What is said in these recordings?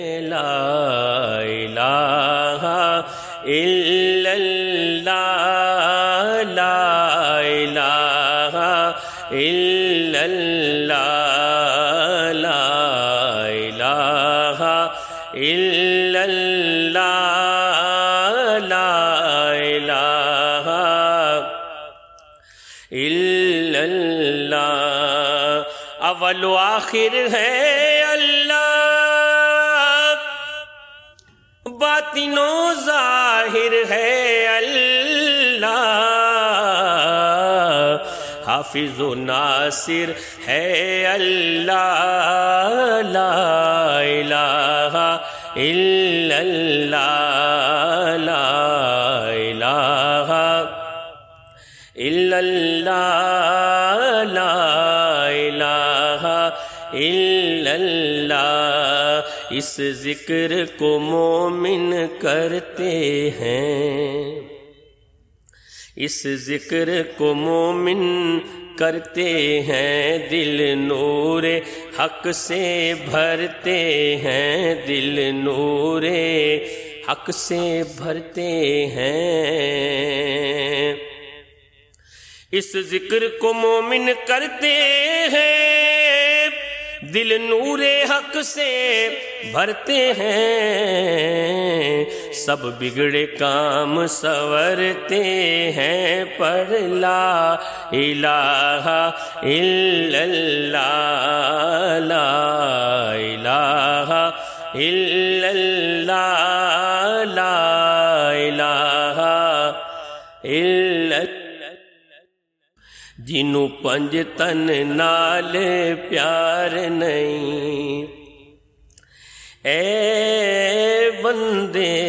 لا الہ الا اللہ لا الہ الا اللہ لا الہ الا اللہ لا الہ الا اللہ اول و آخر ہے اللہ باطن و ظاہر ہے اللہ حافظ و ناصر ہے اللہ لا الہ الا اللہ لا الہ الا اللہ لا الہ الا اللہ اس ذکر کو مومن کرتے ہیں اس ذکر کو مومن کرتے ہیں دل نور حق سے بھرتے ہیں دل نور حق سے بھرتے ہیں اس ذکر کو مومن کرتے ہیں دل نور حق سے بھرتے ہیں سب بگڑے کام سنورتے ہیں پڑھ لا الہ الا اللہ لا الہ الا اللہ لا الہ الا اللہ جنوں پنج تن نال پیار نہیں اے بندے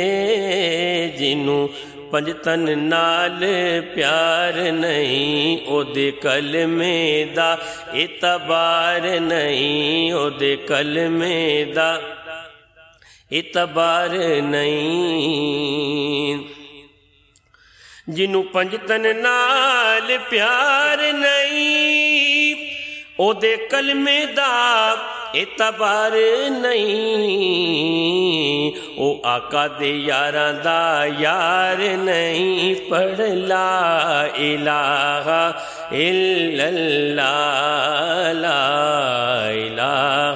جنوں پنج تن نال پیار نہیں او دے کلمے دا اعتبار نہیں او دے کلمے دا اعتبار نہیں جنوں پنج تن نال پیار نہیں او دے کلمے دا اعتبار نہیں او آقا دے یاراں دا یار نہیں پڑھ لا الہ الا اللہ لا الہ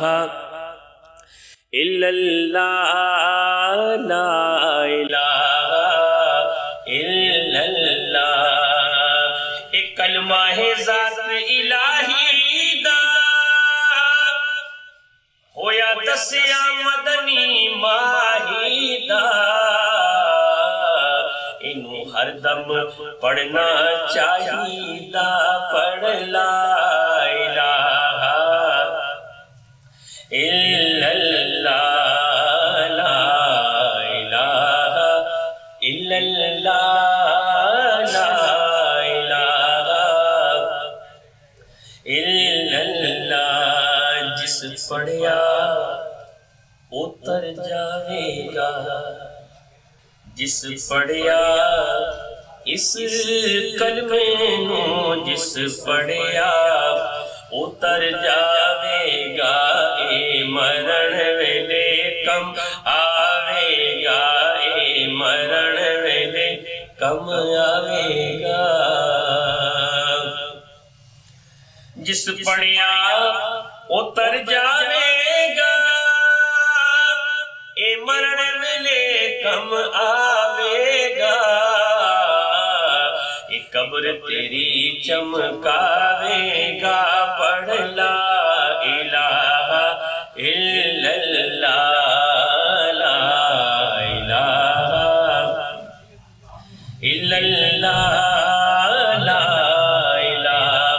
الا اللہ لا الہ الا اللہ ایک کلمہ ہے ذات الہی دا ہویا دسیا مدنی ماہی دا انہوں ہر دم پڑھنا چاہیدہ پڑھ لا الہ الا اللہ لا الہ الا اللہ لا الہ الا اللہ جس پڑھیا اتر جاوے گا جس پڑھیا اس کلمے نو جس پڑھیا اتر جاوے گا اے مرن ویلے کم آوے گا اے مرن ویلے کم آوے گا جس پڑھیا اتر جاوے گا اے مرن ویلے کم آوے گا اے قبر تیری چمکاوے گا پڑھ لا الہ الا اللہ لا الہ الا اللہ لا الہ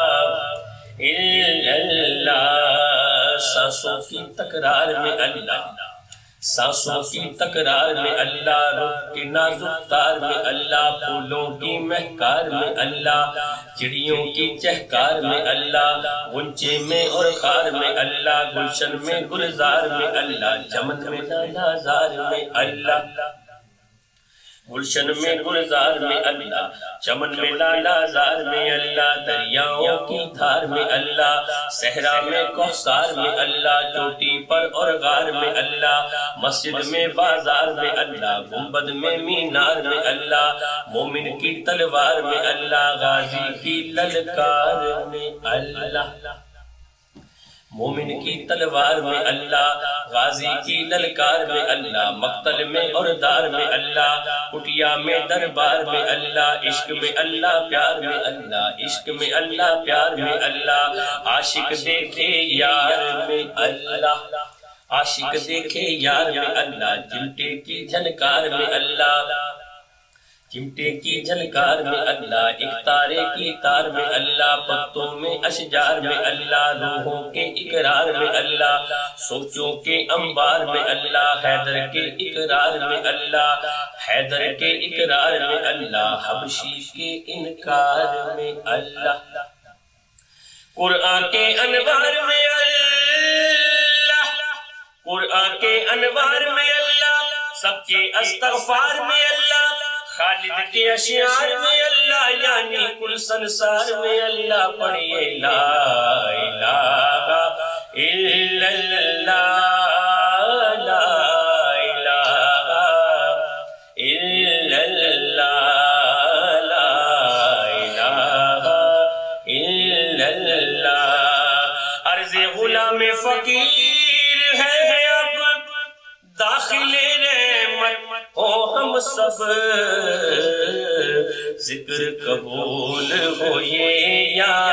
الا اللہ سانسوں کی تکرار میں اللہ سانسوں کی تکرار میں اللہ روح کے نازک تار میں اللہ پھولوں کی مہکار میں اللہ چڑیوں کی چہکار میں اللہ غنچے میں اور خار میں اللہ گلشن میں گلزار میں اللہ چمن میں نالازار میں اللہ گلشن میں گلزار میں اللہ، چمن میں لالا زار میں اللہ، دریاؤں کی دھار میں اللہ، صحرا میں کوثر میں اللہ، چوٹی پر اور غار میں اللہ، مسجد میں بازار میں اللہ، گنبد میں مینار میں اللہ، مومن کی تلوار میں اللہ، غازی کی للکار میں اللہ، مومن کی تلوار میں اللہ، غازی کی للکار میں اللہ، مقتل میں اور دار میں اللہ، کٹیا میں دربار میں اللہ، عشق میں اللہ پیار میں اللہ، عشق میں اللہ پیار میں اللہ، عاشق دیکھے یار میں اللہ، عاشق دیکھے یار میں اللہ، چمٹے کی جھنکار میں اللہ، چمٹے کی جھنکار میں اللہ، ایک تارے کی تار میں اللہ، پتوں میں اشجار میں اللہ، روحوں کے اقرار میں اللہ، سوچوں کے انبار میں اللہ، حیدر کے اقرار میں اللہ، حیدر کے اقرار میں اللہ، حبشی کے انکار میں اللہ، قرآن کے انوار میں اللہ، قرآن کے انوار میں اللہ، سب کے استغفار میں اللہ، خالد کے اشعار میں اللہ، یعنی کل سنسار میں اللہ، پڑھئے لا الہ الا اللہ، لا الہ الا اللہ، لا الہ الا اللہ، عرض غلام فقیر ہے اب داخل رحمت ہو ہم سب، ذکر قبول ہو یہ یا